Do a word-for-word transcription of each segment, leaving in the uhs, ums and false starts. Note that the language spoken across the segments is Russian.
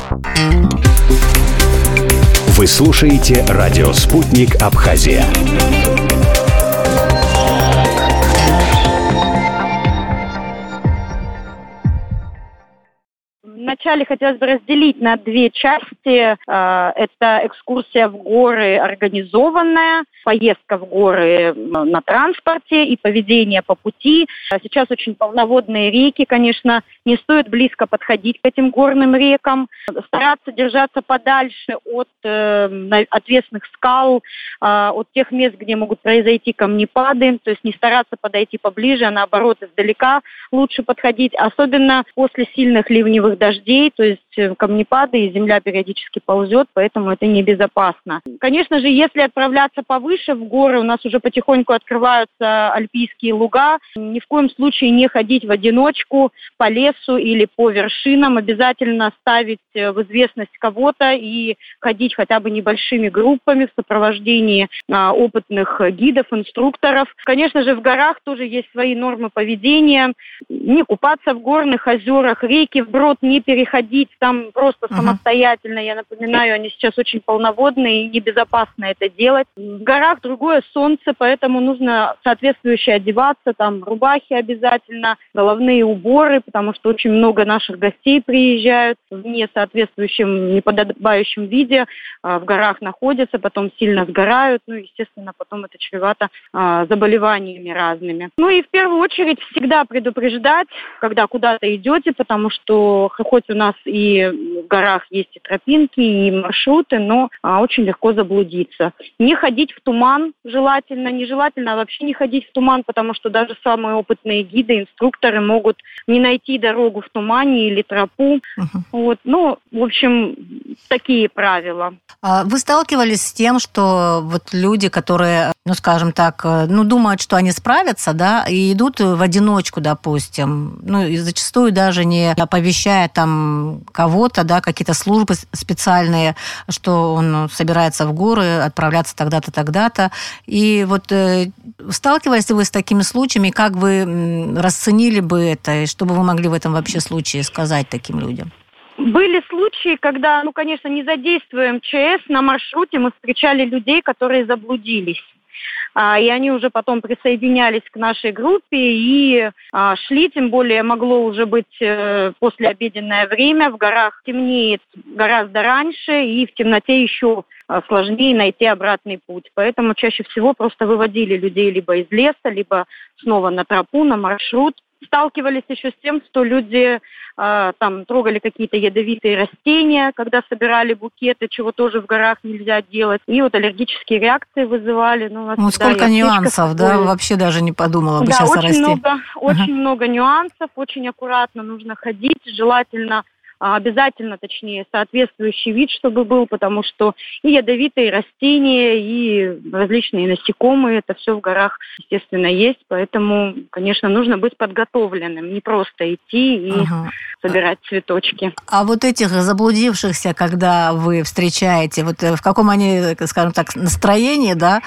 Вы слушаете радио «Спутник Абхазия». Вначале хотелось бы разделить на две части. Это экскурсия в горы организованная, поездка в горы на транспорте и поведение по пути. Сейчас очень полноводные реки, конечно, не стоит близко подходить к этим горным рекам. Стараться держаться подальше от отвесных скал, от тех мест, где могут произойти камнепады. То есть не стараться подойти поближе, а наоборот издалека лучше подходить. Особенно после сильных ливневых дождей. То есть камнепады и земля периодически ползет, поэтому это небезопасно. Конечно же, если отправляться повыше в горы, у нас уже потихоньку открываются альпийские луга. Ни в коем случае не ходить в одиночку по лесу или по вершинам. Обязательно ставить в известность кого-то и ходить хотя бы небольшими группами в сопровождении а, опытных гидов, инструкторов. Конечно же, в горах тоже есть свои нормы поведения. Не купаться в горных озерах, реки вброд не переходить там просто uh-huh. самостоятельно. Я напоминаю, они сейчас очень полноводные и небезопасно это делать. В горах другое солнце, поэтому нужно соответствующе одеваться, там рубахи обязательно, головные уборы, потому что очень много наших гостей приезжают в несоответствующем, неподобающем виде, в горах находятся, потом сильно сгорают, ну, естественно, потом это чревато заболеваниями разными. Ну и в первую очередь всегда предупреждать, когда куда-то идете, потому что хоть у нас и в горах есть и тропинки, и маршруты, но а, очень легко заблудиться. Не ходить в туман желательно, нежелательно вообще не ходить в туман, потому что даже самые опытные гиды, инструкторы могут не найти дорогу в тумане или тропу. Uh-huh. Вот, ну, в общем, такие правила. Вы сталкивались с тем, что вот люди, которые, ну, скажем так, ну, думают, что они справятся, да, и идут в одиночку, допустим, ну, и зачастую даже не оповещая там кого-то, да, какие-то службы специальные, что он собирается в горы, отправляться тогда-то, тогда-то. И вот э, сталкивались ли вы с такими случаями, как вы расценили бы это, и что бы вы могли в этом вообще случае сказать таким людям? Были случаи, когда, ну, конечно, не задействуя МЧС, на маршруте мы встречали людей, которые заблудились. А, и они уже потом присоединялись к нашей группе и а, шли, тем более могло уже быть э, послеобеденное время, в горах темнеет гораздо раньше, и в темноте еще а, сложнее найти обратный путь. Поэтому чаще всего просто выводили людей либо из леса, либо снова на тропу, на маршрут. Сталкивались еще с тем, что люди э, там трогали какие-то ядовитые растения, когда собирали букеты, чего тоже в горах нельзя делать. И вот аллергические реакции вызывали. Ну, у нас ну сколько нюансов, да, вообще даже не подумала бы да, сейчас о очень расти. много, очень ага. много нюансов, очень аккуратно нужно ходить, желательно обязательно, точнее, соответствующий вид, чтобы был, потому что и ядовитые растения, и различные насекомые, это все в горах, естественно, есть, поэтому, конечно, нужно быть подготовленным, не просто идти и ага. собирать цветочки. А вот этих заблудившихся, когда вы встречаете, вот в каком они, скажем так, настроении, да,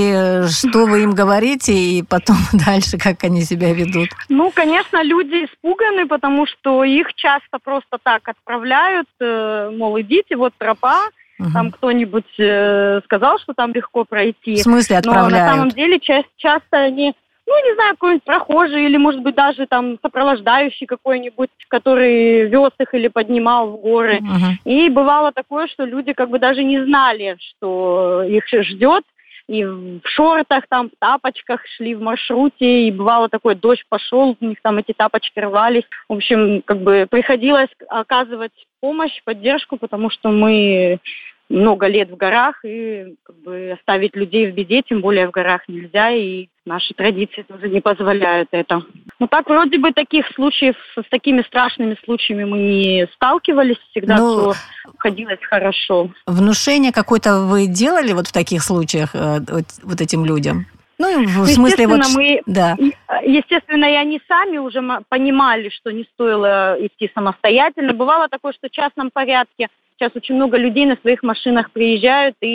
и что вы им говорите, и потом дальше, как они себя ведут? Ну, конечно, люди испуганы, потому что их часто просто так отправляют, мол, идите, вот тропа, угу. там кто-нибудь э, сказал, что там легко пройти. В смысле отправляют? Но на самом деле часто, часто они, ну, не знаю, какой-нибудь прохожий или, может быть, даже там сопровождающий какой-нибудь, который вез их или поднимал в горы. Угу. И бывало такое, что люди как бы даже не знали, что их ждет. И в шортах, там, в тапочках шли в маршруте, и бывало такое, дождь пошел, у них там эти тапочки рвались. В общем, как бы приходилось оказывать помощь, поддержку, потому что мы много лет в горах, и как бы оставить людей в беде, тем более в горах нельзя, и наши традиции тоже не позволяют это. Но так вроде бы таких случаев, с такими страшными случаями мы не сталкивались, всегда ну, все ходилось хорошо. Внушение какое-то вы делали вот в таких случаях э, вот, вот этим людям? Ну, в смысле, вот... мы, да. Естественно, и они сами уже понимали, что не стоило идти самостоятельно. Бывало такое, что в частном порядке. Сейчас очень много людей на своих машинах приезжают и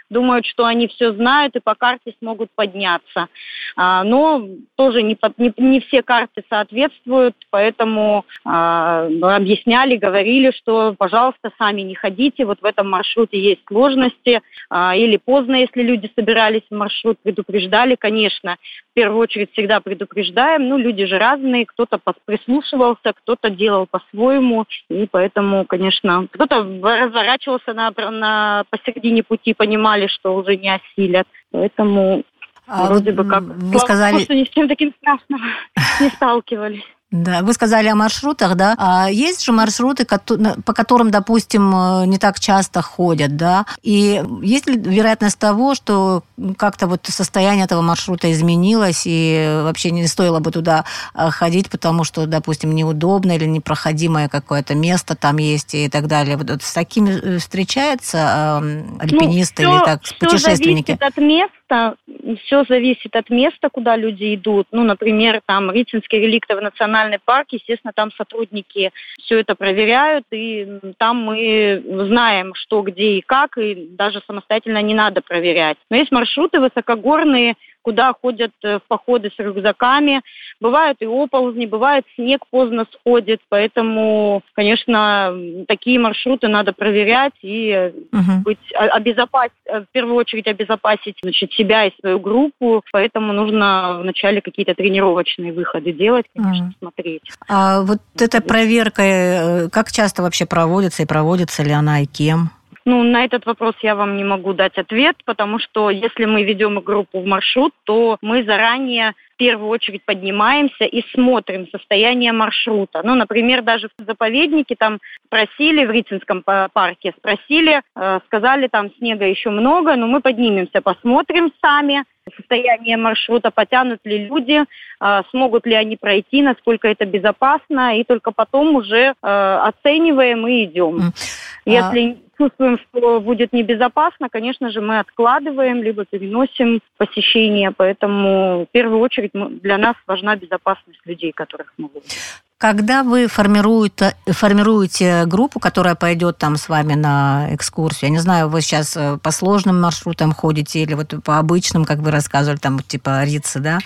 думают, что они все знают и по карте смогут подняться. А, но тоже не, не, не все карты соответствуют, поэтому а, объясняли, говорили, что, пожалуйста, сами не ходите, вот в этом маршруте есть сложности, а, или поздно, если люди собирались в маршрут, предупреждали, конечно, в первую очередь всегда предупреждаем, ну, люди же разные, кто-то прислушивался, кто-то делал по-своему, и поэтому, конечно, кто-то разворачивался на, на, посередине пути, понимали, что уже не осилят, поэтому а вроде вот бы как, вы слава сказали... богу, что ни с чем таким страшным не сталкивались. Да, вы сказали о маршрутах, да? А есть же маршруты, по которым, допустим, не так часто ходят, да? И есть ли вероятность того, что как-то вот состояние этого маршрута изменилось и вообще не стоило бы туда ходить, потому что, допустим, неудобно или непроходимое какое-то место там есть и так далее? Вот с такими встречаются альпинисты ну, или все, так путешественники? Все зависит от места, все зависит от места, куда люди идут. Ну, например, там Рицинский реликтовый национальный парк, естественно, там сотрудники все это проверяют, и там мы знаем, что, где и как, и даже самостоятельно не надо проверять. Но есть маршруты высокогорные, куда ходят в походы с рюкзаками. Бывают и оползни, бывает снег поздно сходит, поэтому, конечно, такие маршруты надо проверять и угу. быть, обезопасить, в первую очередь обезопасить, значит, себя и свою группу, поэтому нужно вначале какие-то тренировочные выходы делать, конечно, угу. смотреть. А вот эта проверка, как часто вообще проводится и проводится ли она и кем? Ну, на этот вопрос я вам не могу дать ответ, потому что если мы ведем группу в маршрут, то мы заранее в первую очередь поднимаемся и смотрим состояние маршрута. Ну, например, даже в заповеднике там спросили, в Рицинском парке спросили, э, сказали, там снега еще много, но мы поднимемся, посмотрим сами состояние маршрута, потянут ли люди, э, смогут ли они пройти, насколько это безопасно, и только потом уже э, оцениваем и идем. Если чувствуем, что будет небезопасно, конечно же, мы откладываем, либо переносим посещение. Поэтому в первую очередь для нас важна безопасность людей, которых мы возим. Когда вы формируете, формируете группу, которая пойдет там с вами на экскурсию, я не знаю, вы сейчас по сложным маршрутам ходите или вот по обычным, как вы рассказывали, там типа Рицы, да?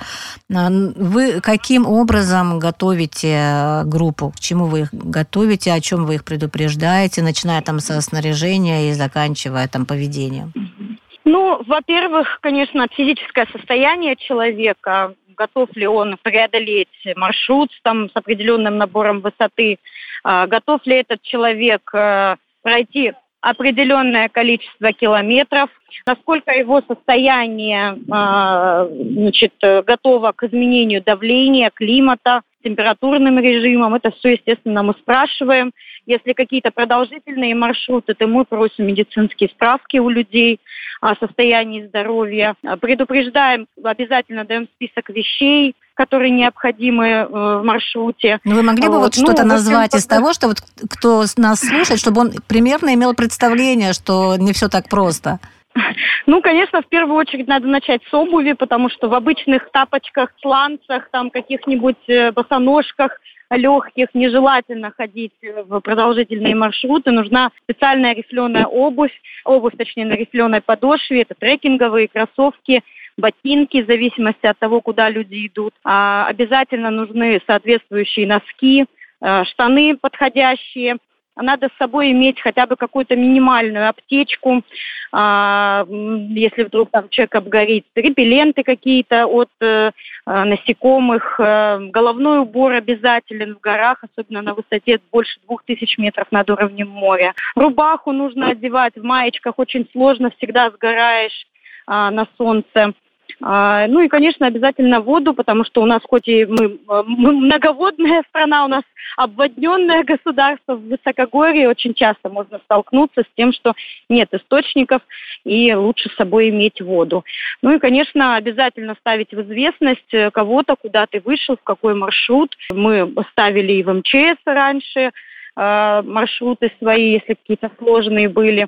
Вы каким образом готовите группу? К чему вы их готовите, о чем вы их предупреждаете, начиная там со снаряжения и заканчивая там поведением? Ну, во-первых, конечно, физическое состояние человека, готов ли он преодолеть маршрут там, с определенным набором высоты, готов ли этот человек пройти определенное количество километров, насколько его состояние значит, готово к изменению давления, климата, температурным режимом. Это все, естественно, мы спрашиваем. Если какие-то продолжительные маршруты, то мы просим медицинские справки у людей о состоянии здоровья. Предупреждаем, обязательно даем список вещей, которые необходимы в маршруте. Но вы могли бы вот, вот что-то ну, назвать общем, из того, что вот кто нас слушает, чтобы он примерно имел представление, что не все так просто? Ну, конечно, в первую очередь надо начать с обуви, потому что в обычных тапочках, сланцах, там каких-нибудь босоножках легких нежелательно ходить в продолжительные маршруты. Нужна специальная рифленая обувь, обувь, точнее, на рифленой подошве. Это трекинговые кроссовки, ботинки, в зависимости от того, куда люди идут. А обязательно нужны соответствующие носки, штаны подходящие. Надо с собой иметь хотя бы какую-то минимальную аптечку, а, если вдруг там человек обгорит, репелленты какие-то от э, насекомых, э, головной убор обязателен в горах, особенно на высоте больше двух тысяч метров над уровнем моря. Рубаху нужно одевать, в маечках очень сложно, всегда сгораешь э, на солнце. Ну и, конечно, обязательно воду, потому что у нас, хоть и мы, мы многоводная страна, у нас обводненное государство в высокогорье, очень часто можно столкнуться с тем, что нет источников, и лучше с собой иметь воду. Ну и, конечно, обязательно ставить в известность кого-то, куда ты вышел, в какой маршрут. Мы ставили и в эм че эс раньше э, маршруты свои, если какие-то сложные были.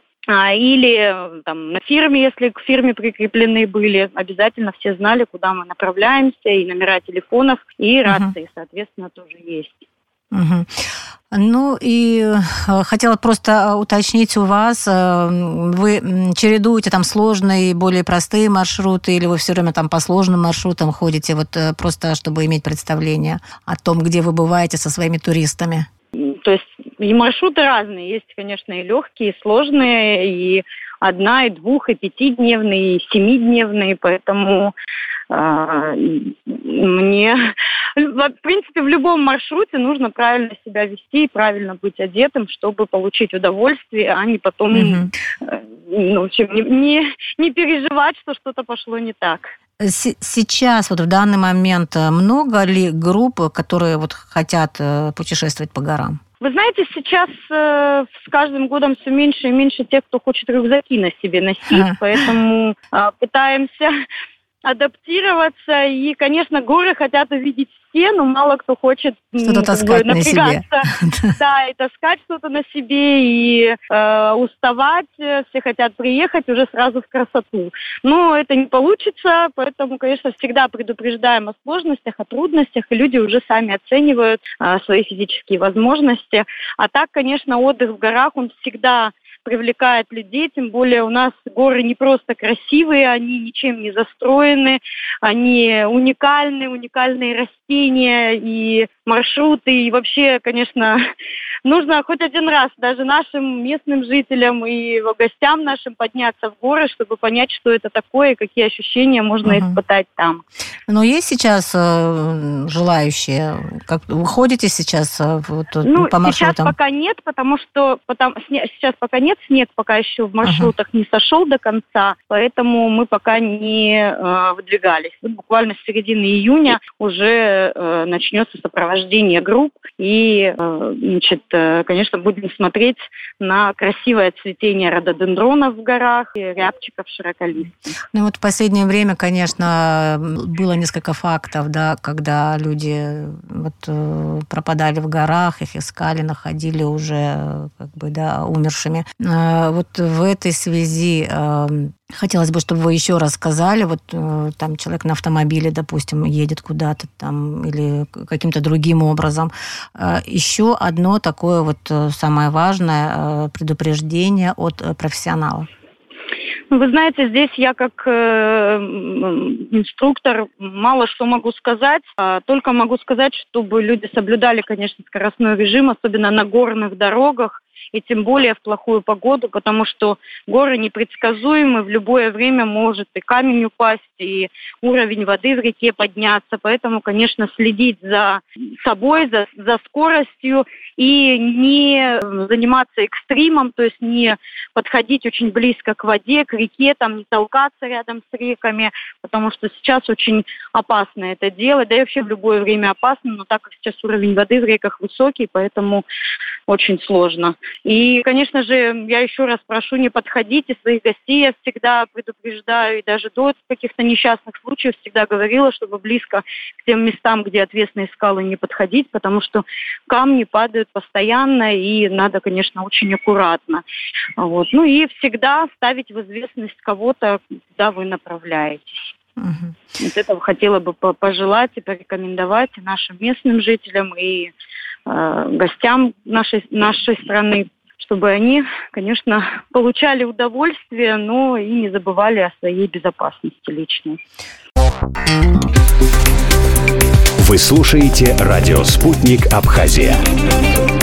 Или там, на фирме, если к фирме прикреплены были, обязательно все знали, куда мы направляемся, и номера телефонов, и рации, uh-huh. соответственно, тоже есть. Угу. Ну и хотела просто уточнить у вас, вы чередуете там сложные и более простые маршруты, или вы все время там по сложным маршрутам ходите, вот просто чтобы иметь представление о том, где вы бываете со своими туристами? То есть и маршруты разные, есть, конечно, и легкие, и сложные, и одна, и двух, и пятидневные, и семидневные, поэтому э, мне, в принципе, в любом маршруте нужно правильно себя вести и правильно быть одетым, чтобы получить удовольствие, а не потом mm-hmm. э, ну, в общем, не, не, не переживать, что что-то пошло не так. Сейчас, вот в данный момент, много ли групп, которые вот хотят путешествовать по горам? Вы знаете, сейчас э, с каждым годом все меньше и меньше тех, кто хочет рюкзаки на себе носить, а. поэтому э, пытаемся адаптироваться. И, конечно, горы хотят увидеть все, но мало кто хочет что-то таскать бы, напрягаться, на себе. Да, и таскать что-то на себе, и э, уставать. Все хотят приехать уже сразу в красоту. Но это не получится, поэтому, конечно, всегда предупреждаем о сложностях, о трудностях, и люди уже сами оценивают э, свои физические возможности. А так, конечно, отдых в горах, он всегда привлекает людей, тем более у нас горы не просто красивые, они ничем не застроены, они уникальны, уникальные растения и маршруты, и вообще, конечно, нужно хоть один раз даже нашим местным жителям и гостям нашим подняться в горы, чтобы понять, что это такое, и какие ощущения можно uh-huh. испытать там. Но есть сейчас э, желающие? Как, вы ходите сейчас э, вот, ну, по маршрутам? Сейчас пока нет, потому что потому, сейчас пока нет, снег пока еще в маршрутах uh-huh. не сошел до конца, поэтому мы пока не э, выдвигались. Вот буквально с середины июня уже э, начнется сопровождение групп, и, э, значит, э, конечно, будем смотреть на красивое цветение рододендронов в горах и рябчиков широколистных. Ну вот в последнее время, конечно, было несколько фактов, да, когда люди вот, э, пропадали в горах, их искали, находили уже как бы, да, умершими. Э, вот в этой связи э, хотелось бы, чтобы вы еще рассказали, вот э, там человек на автомобиле, допустим, едет куда-то там или каким-то другим образом. Э, еще одно такое вот самое важное э, предупреждение от э, профессионалов. Вы знаете, здесь я как э, инструктор мало что могу сказать. А только могу сказать, чтобы люди соблюдали, конечно, скоростной режим, особенно на горных дорогах, и тем более в плохую погоду, потому что горы непредсказуемы, в любое время может и камень упасть, и уровень воды в реке подняться. Поэтому, конечно, следить за собой, за, за скоростью и не заниматься экстримом, то есть не подходить очень близко к воде, к реке, там не толкаться рядом с реками, потому что сейчас очень опасно это делать, да и вообще в любое время опасно, но так как сейчас уровень воды в реках высокий, поэтому очень сложно. И, конечно же, я еще раз прошу, не подходите, своих гостей я всегда предупреждаю, и даже до каких-то несчастных случаев всегда говорила, чтобы близко к тем местам, где отвесные скалы, не подходить, потому что камни падают постоянно, и надо, конечно, очень аккуратно. Вот. Ну и всегда ставить в известность кого-то, куда вы направляетесь. Угу. Вот этого хотела бы пожелать и порекомендовать и нашим местным жителям, и э, гостям нашей, нашей страны, чтобы они, конечно, получали удовольствие, но и не забывали о своей безопасности личной. Вы слушаете радио «Спутник Абхазия».